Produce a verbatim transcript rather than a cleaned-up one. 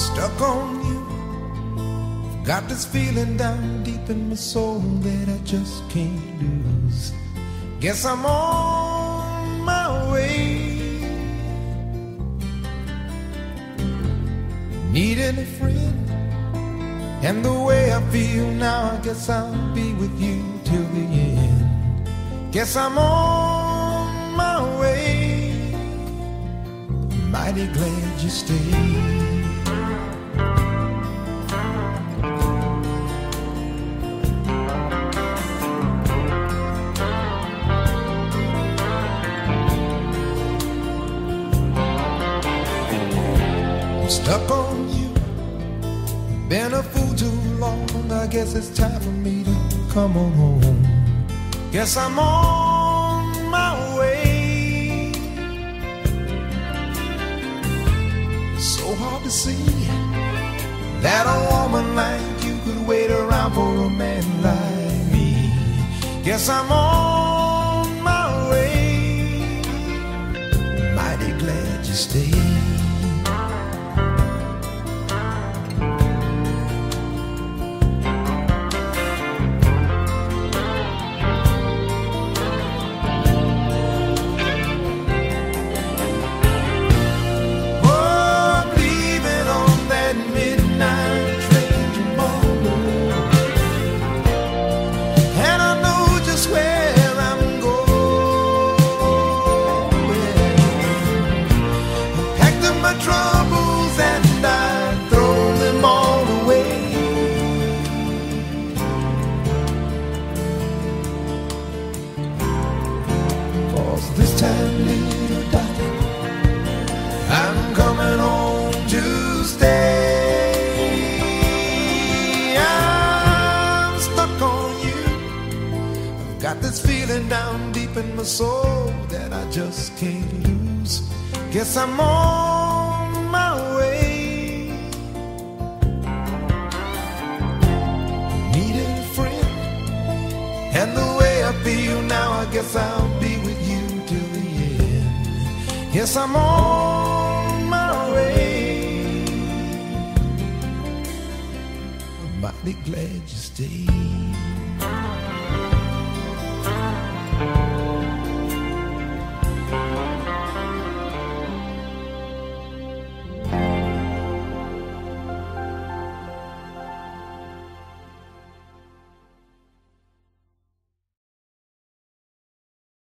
Stuck on you. Got this feeling down deep in my soul that I just can't lose. Guess I'm on my way. Needing a friend, and the way I feel now, I guess I'll be with you till the end. Guess I'm on my way. Mighty glad you stayed. Stuck on you, been a fool too long. I guess it's time for me to come on home. Guess I'm on my way. So hard to see that a woman like you could wait around for a man like me. Guess I'm on my way. Mighty glad you stayed. This time, little darling, I'm coming home to stay. I'm stuck on you. I've got this feeling down deep in my soul that I just can't lose. Guess I'm on my way. Needed a friend, and the way I feel now, I guess I'll be with you. Yes, I'm on my way. I'm mighty glad you stayed.